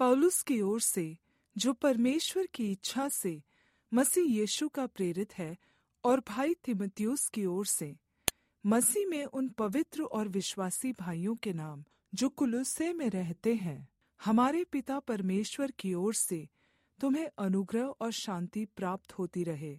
पौलुस की ओर से, जो परमेश्वर की इच्छा से मसीह यीशु का प्रेरित है, और भाई तीमुथियुस की ओर से, मसीह में उन पवित्र और विश्वासी भाइयों के नाम जो कुलुस्से में रहते हैं, हमारे पिता परमेश्वर की ओर से तुम्हें अनुग्रह और शान्ति प्राप्त होती रहे।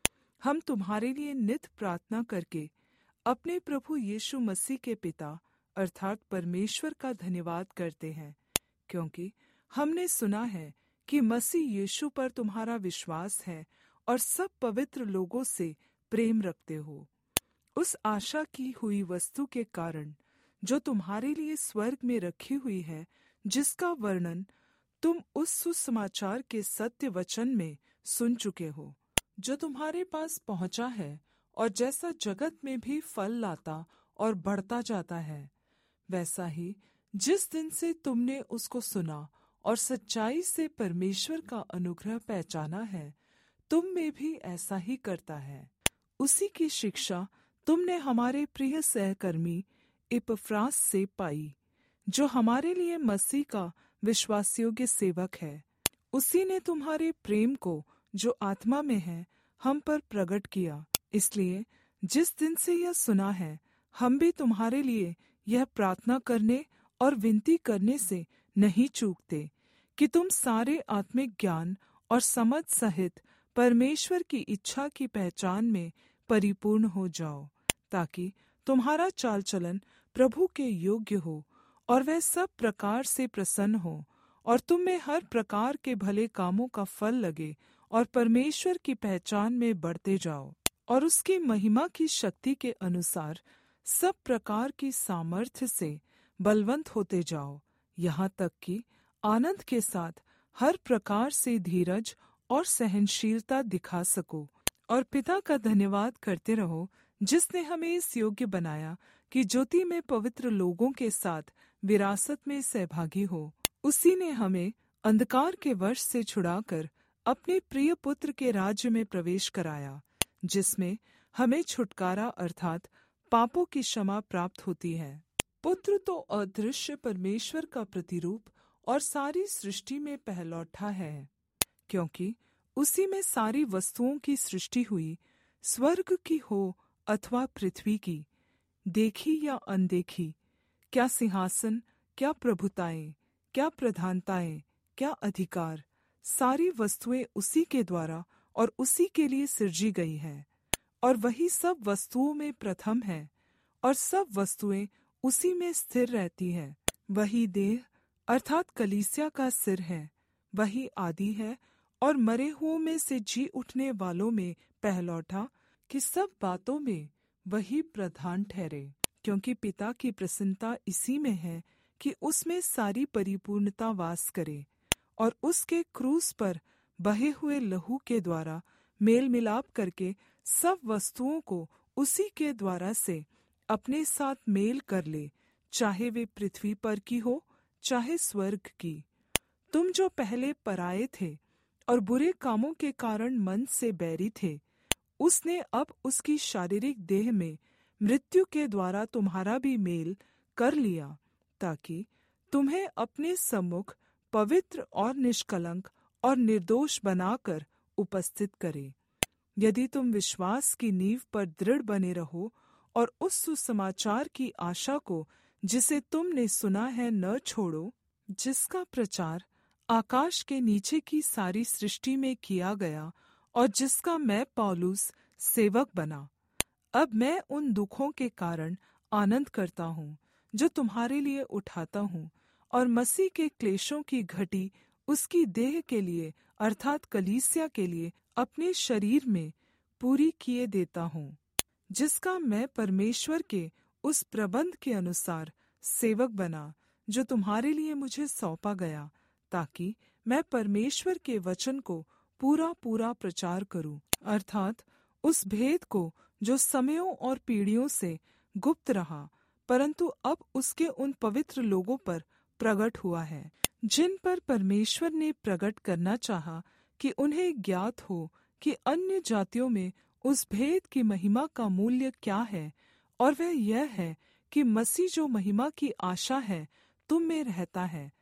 हम तुम्हारे लिए नित प्रार्थना करके अपने प्रभु यीशु मसीह के पिता अर्थात परमेश्वर का धन्यवाद करते हैं, क्योंकि हमने सुना है कि मसीह यीशु पर तुम्हारा विश्वास है और सब पवित्र लोगों से प्रेम रखते हो। उस आशा की हुई वस्तु के कारण जो तुम्हारे लिए स्वर्ग में रखी हुई है, जिसका वर्णन तुम उस सुसमाचार के सत्य वचन में सुन चुके हो, जो तुम्हारे पास पहुंचा है और जैसा जगत में भी फल लाता और बढ़ता जाता है, वैसा ही जिस दिन से तुमने उसको सुना और सच्चाई से परमेश्वर का अनुग्रह पहचाना है, तुम में भी ऐसा ही करता है। उसी की शिक्षा तुमने हमारे प्रिय सहकर्मी इपफ्रास से पाई, जो हमारे लिए मसीह का विश्वासयोग्य सेवक है। उसी ने तुम्हारे प्रेम को जो आत्मा में है हम पर प्रकट किया। इसलिए जिस दिन से यह सुना है, हम भी तुम्हारे लिए यह प्रार्थना करने और विनती करने से नहीं चूकते कि तुम सारे आत्मिक ज्ञान और समझ सहित परमेश्वर की इच्छा की पहचान में परिपूर्ण हो जाओ, ताकि तुम्हारा चाल चलन प्रभु के योग्य हो और वह सब प्रकार से प्रसन्न हो, और तुम में हर प्रकार के भले कामों का फल लगे और परमेश्वर की पहचान में बढ़ते जाओ, और उसकी महिमा की शक्ति के अनुसार सब प्रकार की सामर्थ्य से बलवन्त होते जाओ, यहाँ तक कि आनंद के साथ हर प्रकार से धीरज और सहनशीलता दिखा सको, और पिता का धन्यवाद करते रहो, जिसने हमें इस योग्य बनाया कि ज्योति में पवित्र लोगों के साथ विरासत में सहभागी हो। उसी ने हमें अंधकार के वश से छुड़ाकर अपने प्रिय पुत्र के राज्य में प्रवेश कराया, जिसमें हमें छुटकारा अर्थात पापों की क्षमा प्राप्त होती है। पुत्र तो अदृश्य परमेश्वर का प्रतिरूप और सारी सृष्टि में पहलौठा है, क्योंकि उसी में सारी वस्तुओं की सृष्टि हुई, स्वर्ग की हो अथवा पृथ्वी की, देखी या अनदेखी, क्या सिंहासन, क्या प्रभुताएं, क्या प्रधानताएं, क्या अधिकार, सारी वस्तुएं उसी के द्वारा और उसी के लिए सृजी गई हैं, और वही सब वस्तुओं में प्रथम है, और सब वस्तुएं उसी में स्थिर रहती हैं। वही देह अर्थात कलीसिया का सिर है, वही आदि है और मरे हुओं में से जी उठने वालों में पहलौठा, कि सब बातों में वही प्रधान ठहरे। क्योंकि पिता की प्रसन्नता इसी में है कि उसमें सारी परिपूर्णता वास करे, और उसके क्रूस पर बहे हुए लहू के द्वारा मेल मिलाप करके सब वस्तुओं को उसी के द्वारा से अपने साथ मेल कर ले, चाहे वे पृथ्वी पर की हो चाहे स्वर्ग की। तुम जो पहले पराये थे और बुरे कामों के कारण मन से बैरी थे, उसने अब उसकी शारीरिक देह में मृत्यु के द्वारा तुम्हारा भी मेल कर लिया, ताकि तुम्हें अपने सम्मुख पवित्र और निष्कलंक और निर्दोष बनाकर उपस्थित करे। यदि तुम विश्वास की नींव पर दृढ़ बने रहो और उस सुसमाचार की आशा को जिसे तुमने सुना है न छोड़ो, जिसका प्रचार आकाश के नीचे की सारी सृष्टि में किया गया और जिसका मैं पौलुस सेवक बना। अब मैं उन दुखों के कारण आनंद करता हूँ जो तुम्हारे लिए उठाता हूँ, और मसीह के क्लेशों की घटी उसकी देह के लिए अर्थात कलीसिया के लिए अपने शरीर में पूरी किए देता हूँ, जिसका मैं परमेश्वर के उस प्रबंध के अनुसार सेवक बना जो तुम्हारे लिए मुझे सौंपा गया, ताकि मैं परमेश्वर के वचन को पूरा पूरा प्रचार करूं, अर्थात उस भेद को जो समयों और पीढ़ियों से गुप्त रहा, परंतु अब उसके उन पवित्र लोगों पर प्रकट हुआ है, जिन पर परमेश्वर ने प्रकट करना चाहा कि उन्हें ज्ञात हो कि अन्य जातियों में उस भेद की महिमा का मूल्य क्या है, और वह यह है कि मसीह जो महिमा की आशा है तुम में रहता है,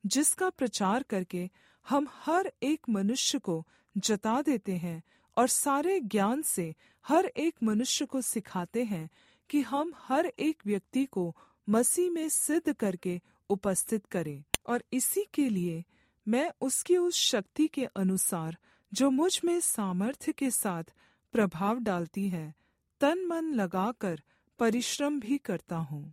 जिसका प्रचार करके हम हर एक मनुष्य को जता देते हैं और सारे ज्ञान से हर एक मनुष्य को सिखाते हैं कि हम हर एक व्यक्ति को मसीह में सिद्ध करके उपस्थित करें। और इसी के लिए मैं उसकी उस शक्ति के अनुसार जो मुझ में सामर्थ्य के साथ प्रभाव डालती है, तन मन लगाकर परिश्रम भी करता हूँ।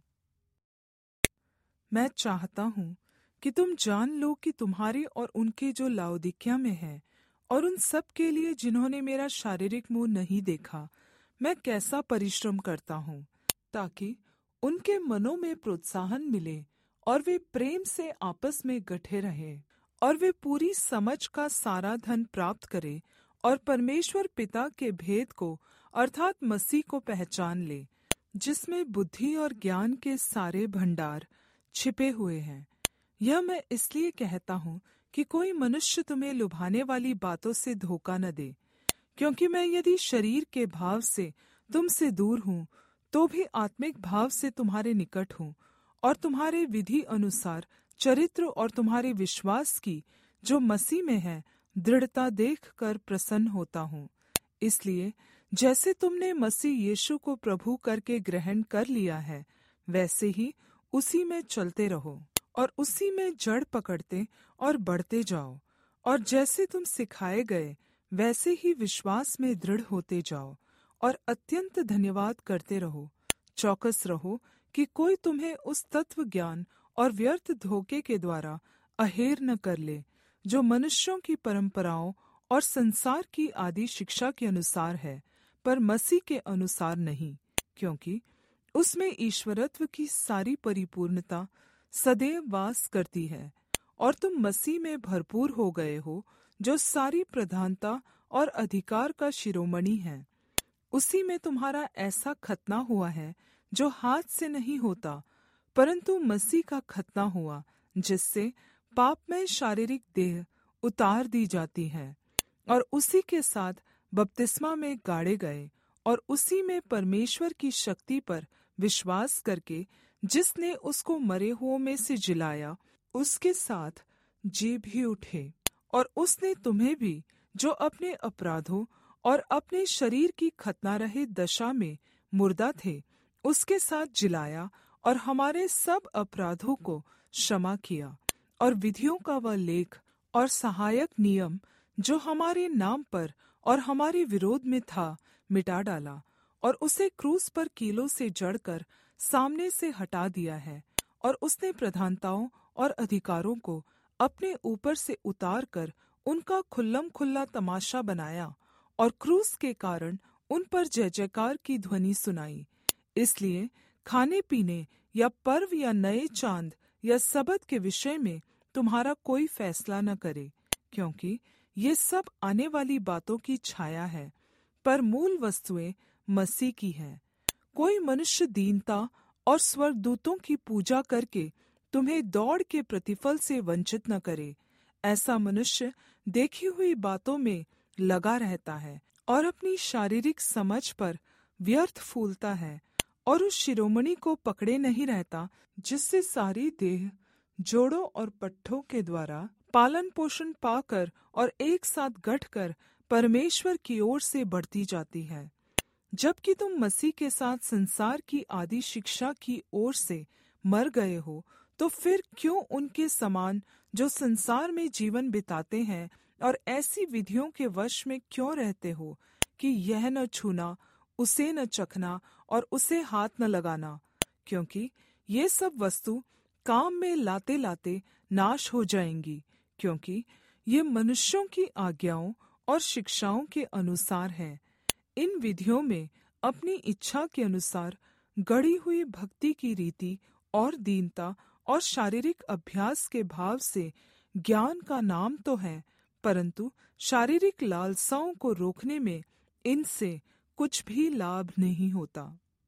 मैं चाहता हूँ कि तुम जान लो कि तुम्हारे और उनके जो लाउदिकिया में है, और उन सब के लिए जिन्होंने मेरा शारीरिक मुंह नहीं देखा, मैं कैसा परिश्रम करता हूँ, ताकि उनके मनों में प्रोत्साहन मिले और वे प्रेम से आपस में गठे रहें, और वे पूरी समझ का सारा धन प्राप्त करें और परमेश्वर पिता के भेद को अर्थात मसीह को पहचान ले, जिसमें बुद्धि और ज्ञान के सारे भंडार छिपे हुए हैं। यह मैं इसलिए कहता हूँ कि कोई मनुष्य तुम्हें लुभाने वाली बातों से धोखा न दे, क्योंकि मैं यदि शरीर के भाव से तुमसे दूर हूँ, तो भी आत्मिक भाव से तुम्हारे निकट हूँ, और तुम्हारे विधि अनुसार चरित्र और तुम्हारे विश्वास की जो मसीह में है दृढ़ता देखकर प्रसन्न होता हूँ। इसलिए जैसे तुमने मसीह यीशु को प्रभु करके ग्रहण कर लिया है, वैसे ही उसी में चलते रहो और उसी में जड़ पकड़ते और बढ़ते जाओ, और जैसे तुम सिखाए गए वैसे ही विश्वास में दृढ़ होते जाओ, और अत्यंत धन्यवाद करते रहो। चौकस रहो कि कोई तुम्हें उस तत्व ज्ञान और व्यर्थ धोखे के द्वारा अहेर न कर ले, जो मनुष्यों की परंपराओं और संसार की आदि शिक्षा के अनुसार है, पर मसीह के अनुसार नहीं, क्योंकि उसमें ईश्वरत्व की सारी परिपूर्णता सदैव वास करती है। और तुम मसीह में भरपूर हो गए हो, जो सारी प्रधानता और अधिकार का शिरोमणि है। उसी में तुम्हारा ऐसा खतना हुआ है जो हाथ से नहीं होता, परंतु मसीह का खतना हुआ, जिससे पापमय शारीरिक देह उतार दी जाती है, और उसी के साथ बपतिस्मा में गाड़े गए, और उसी में परमेश्वर की शक्ति पर विश्वास करके जिसने उसको मरे हुओं में से जिलाया, उसके साथ जी भी उठे। और उसने तुम्हें भी, जो अपने अपराधों और अपने शरीर की खतना रहित दशा में मुर्दा थे, उसके साथ जिलाया, और हमारे सब अपराधों को क्षमा किया, और विधियों का वह लेख और सहायक नियम जो हमारे नाम पर और हमारे विरोध में था, मिटा डाला, और उसे क्रूस पर कीलों से जड़कर सामने से हटा दिया है। और उसने प्रधानताओं और अधिकारों को अपने ऊपर से उतार कर उनका खुल्लम खुल्ला तमाशा बनाया, और क्रूस के कारण उन पर जय जयकार की ध्वनि सुनाई। इसलिए खाने पीने या पर्व या नए चाँद या सबत के विषय में तुम्हारा कोई फैसला न करे, क्योंकि ये सब आने वाली बातों की छाया है, पर मूल वस्तुएं मसीह की हैं। कोई मनुष्य दीनता और स्वर्गदूतों की पूजा करके तुम्हें दौड़ के प्रतिफल से वंचित न करे। ऐसा मनुष्य देखी हुई बातों में लगा रहता है और अपनी शारीरिक समझ पर व्यर्थ फूलता है, और उस शिरोमणि को पकड़े नहीं रहता, जिससे सारी देह जोड़ों और पट्ठों के द्वारा पालन पोषण पाकर और एक साथ गठकर परमेश्वर की ओर से बढ़ती जाती है। जबकि तुम मसीह के साथ संसार की आदि शिक्षा की ओर से मर गए हो, तो फिर क्यों उनके समान जो संसार में जीवन बिताते हैं और ऐसी विधियों के वश में क्यों रहते हो कि यह न छूना, उसे न चखना और उसे हाथ न लगाना, क्योंकि ये सब वस्तु काम में लाते लाते नाश हो जाएंगी, क्योंकि ये मनुष्यों की आज्ञाओं और शिक्षाओं के अनुसार है। इन विधियों में अपनी इच्छा के अनुसार गढ़ी हुई भक्ति की रीति और दीनता और शारीरिक अभ्यास के भाव से ज्ञान का नाम तो है, परंतु शारीरिक लालसाओं को रोकने में इनसे कुछ भी लाभ नहीं होता।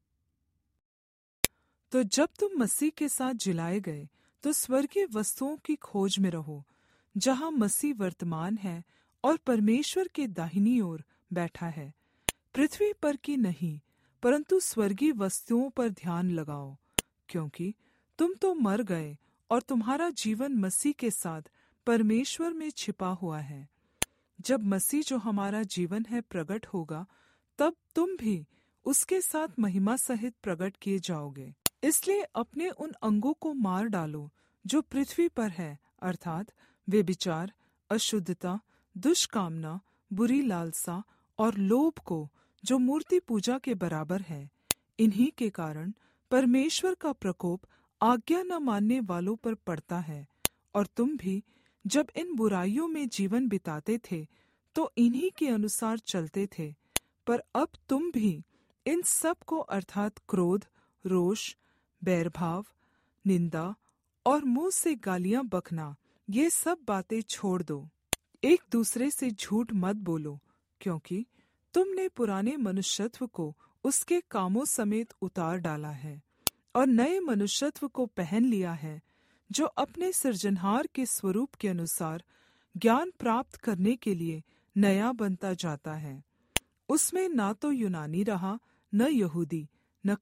तो जब तुम मसीह के साथ जिलाए गए, तो स्वर्गीय वस्तुओं की खोज में रहो, जहाँ मसीह वर्तमान है और परमेश्वर के दाहिनी ओर बैठा है। पृथ्वी पर की नहीं, परंतु स्वर्गीय वस्तुओं पर ध्यान लगाओ, क्योंकि तुम तो मर गए और तुम्हारा जीवन मसीह के साथ परमेश्वर में छिपा हुआ है। जब मसीह जो हमारा जीवन है प्रकट होगा, तब तुम भी उसके साथ महिमा सहित प्रकट किए जाओगे। इसलिए अपने उन अंगों को मार डालो जो पृथ्वी पर है, अर्थात व्यभिचार, अशुद्धता, दुष्कामना, बुरी लालसा और लोभ को, जो मूर्ति पूजा के बराबर है। इन्हीं के कारण परमेश्वर का प्रकोप आज्ञा न मानने वालों पर पड़ता है। और तुम भी जब इन बुराइयों में जीवन बिताते थे तो इन्हीं के अनुसार चलते थे। पर अब तुम भी इन सब को, अर्थात क्रोध, रोष, बैरभाव, निंदा और मुंह से गालियां बकना, ये सब बातें छोड़ दो। एक दूसरे से झूठ मत बोलो, क्योंकि तुमने पुराने मनुष्यत्व को उसके कामों समेत उतार डाला है और नए मनुष्यत्व को पहन लिया है, जो अपने सृजनहार के स्वरूप के अनुसार ज्ञान प्राप्त करने के लिए नया बनता जाता है। उसमें ना तो यूनानी रहा, न यहूदी, न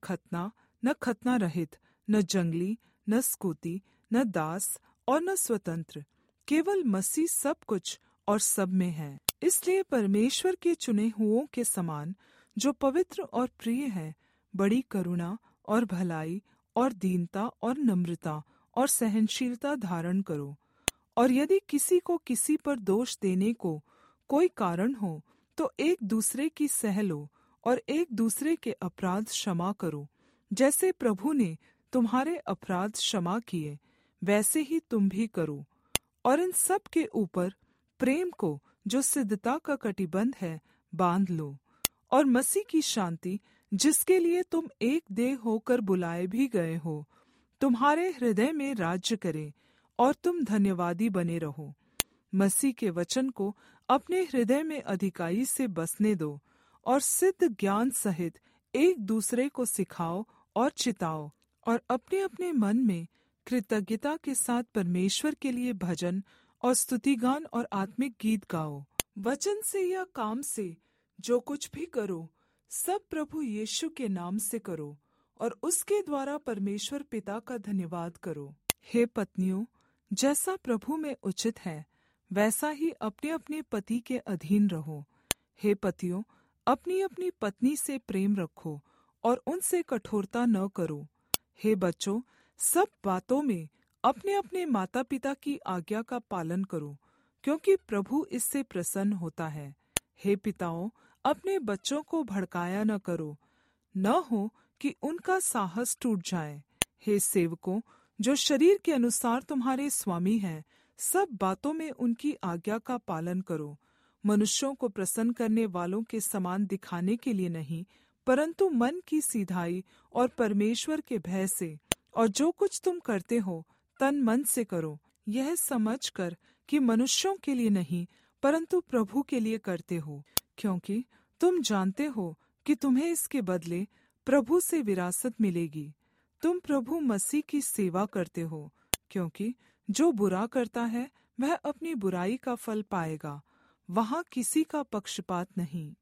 खतना रहित, न जंगली, न स्कूती, न दास और न स्वतंत्र, केवल मसीह सब कुछ और सब में है। इसलिए परमेश्वर के चुने हुओं के समान, जो पवित्र और प्रिय है, बड़ी करुणा और भलाई और दीनता और नम्रता और सहनशीलता धारण करो। और यदि किसी को किसी पर दोष देने को कोई कारण हो, तो एक दूसरे की सह लो और एक दूसरे के अपराध क्षमा करो। जैसे प्रभु ने तुम्हारे अपराध क्षमा किए, वैसे ही तुम भी करो। और इन सब के ऊपर प्रेम को, जो सिद्धता का कटिबंध है, बांध लो। और मसीह की शांति, जिसके लिए तुम एक देह होकर बुलाए भी गए हो, तुम्हारे हृदय में राज्य करे और तुम धन्यवादी बने रहो। मसीह के वचन को अपने हृदय में अधिकाई से बसने दो और सिद्ध ज्ञान सहित एक दूसरे को सिखाओ और चिताओ। और अपने अपने मन में कृतज्ञता के साथ परमेश्वर के लिए भजन और स्तुतिगान और आत्मिक गीत गाओ। वचन से या काम से जो कुछ भी करो, सब प्रभु यीशु के नाम से करो और उसके द्वारा परमेश्वर पिता का धन्यवाद करो। हे पत्नियों, जैसा प्रभु में उचित है, वैसा ही अपने अपने पति के अधीन रहो। हे पतियों, अपनी अपनी पत्नी से प्रेम रखो और उनसे कठोरता न करो। हे बच्चों, सब बातों में अपने अपने माता पिता की आज्ञा का पालन करो, क्योंकि प्रभु इससे प्रसन्न होता है। हे पिताओं, अपने बच्चों को भड़काया न करो, न हो कि उनका साहस टूट जाए। हे सेवकों, जो शरीर के अनुसार तुम्हारे स्वामी हैं, सब बातों में उनकी आज्ञा का पालन करो, मनुष्यों को प्रसन्न करने वालों के समान दिखाने के लिए नहीं, परंतु मन की सीधाई और परमेश्वर के भय से। और जो कुछ तुम करते हो, तन मन से करो, यह समझकर कि मनुष्यों के लिए नहीं, परंतु प्रभु के लिए करते हो, क्योंकि तुम जानते हो कि तुम्हें इसके बदले प्रभु से विरासत मिलेगी। तुम प्रभु मसीह की सेवा करते हो, क्योंकि जो बुरा करता है वह अपनी बुराई का फल पाएगा, वहाँ किसी का पक्षपात नहीं।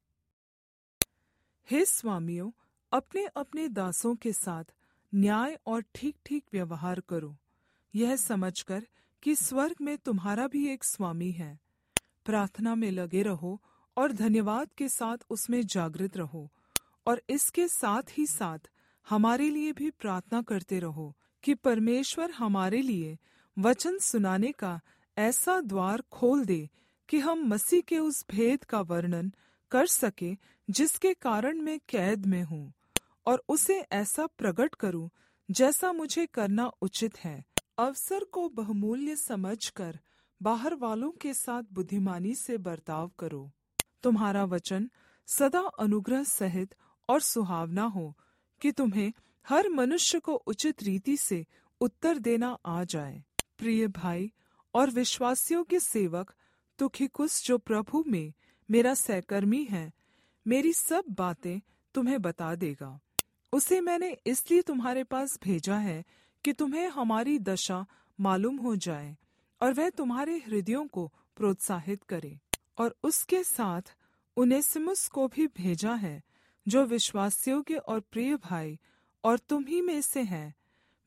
हे स्वामियों, अपने अपने दासों के साथ न्याय और ठीक ठीक व्यवहार करो, यह समझकर कि स्वर्ग में तुम्हारा भी एक स्वामी है। प्रार्थना में लगे रहो और धन्यवाद के साथ उसमें जागृत रहो। और इसके साथ ही साथ हमारे लिए भी प्रार्थना करते रहो कि परमेश्वर हमारे लिए वचन सुनाने का ऐसा द्वार खोल दे कि हम मसीह के उस भेद का वर्णन कर सके जिसके कारण मैं कैद में हूँ, और उसे ऐसा प्रकट करूँ जैसा मुझे करना उचित है। अवसर को बहुमूल्य समझकर बाहर वालों के साथ बुद्धिमानी से बर्ताव करो। तुम्हारा वचन सदा अनुग्रह सहित और सुहावना हो, कि तुम्हें हर मनुष्य को उचित रीति से उत्तर देना आ जाए। प्रिय भाई और विश्वासयोग्य सेवक तुखिकुस, जो प्रभु में मेरा सहकर्मी है, मेरी सब बातें तुम्हें बता देगा। उसे मैंने इसलिए तुम्हारे पास भेजा है कि तुम्हें हमारी दशा मालूम हो जाए और वह तुम्हारे हृदयों को प्रोत्साहित करे। और उसके साथ उनेसिमुस को भी भेजा है, जो विश्वासयोग्य और प्रिय भाई और तुम ही में से है।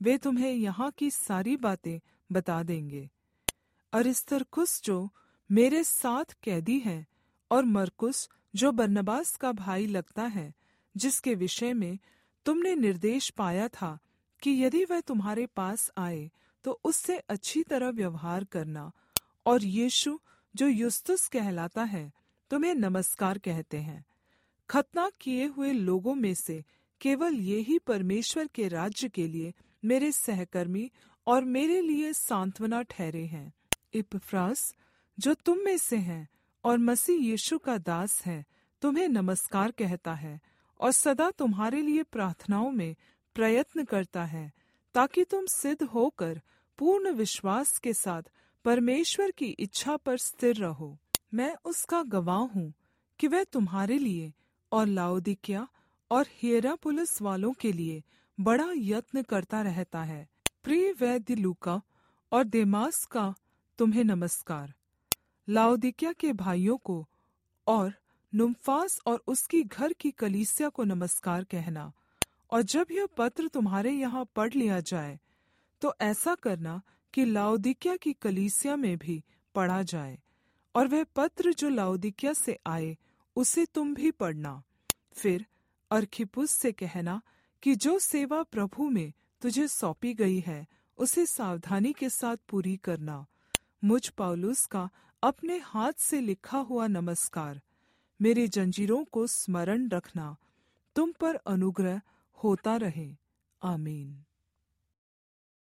वे तुम्हें यहाँ की सारी बातें बता देंगे। अरिस्तर्खुस जो मेरे साथ कैदी है, और मरकुस जो बरनबास का भाई लगता है, जिसके विषय में तुमने निर्देश पाया था कि यदि वह तुम्हारे पास आए तो उससे अच्छी तरह व्यवहार करना, और यीशु जो युस्तुस कहलाता है तुम्हें नमस्कार कहते हैं। खतना किए हुए लोगों में से केवल ये ही परमेश्वर के राज्य के लिए मेरे सहकर्मी और मेरे लिए सांत्वना ठहरे हैं। इपफ्रास जो तुम में से है और मसीह यीशु का दास है, तुम्हें नमस्कार कहता है, और सदा तुम्हारे लिए प्रार्थनाओं में प्रयत्न करता है, ताकि तुम सिद्ध होकर पूर्ण विश्वास के साथ परमेश्वर की इच्छा पर स्थिर रहो। मैं उसका गवाह हूँ कि वह तुम्हारे लिए और लाउदिकिया और हियरापुलिस वालों के लिए बड़ा यत्न करता रहता है। प्रिय वैद्य लूका और देमास का तुम्हें नमस्कार। लाउदिकिया के भाइयों को और नुम्फास और उसकी घर की कलीसिया को नमस्कार कहना। और जब यह पत्र तुम्हारे यहाँ पढ़ लिया जाए तो ऐसा करना कि लाउदिकिया की कलीसिया में भी पढ़ा जाए, और वह पत्र जो लाउदिकिया से आए उसे तुम भी पढ़ना। फिर अर्खिप्पुस से कहना कि जो सेवा प्रभु में तुझे सौंपी गई है उसे सावधानी के साथ पूरी करना। मुझ पौलुस का अपने हाथ से लिखा हुआ नमस्कार। मेरे जंजीरों को स्मरण रखना। तुम पर अनुग्रह होता रहे। आमीन।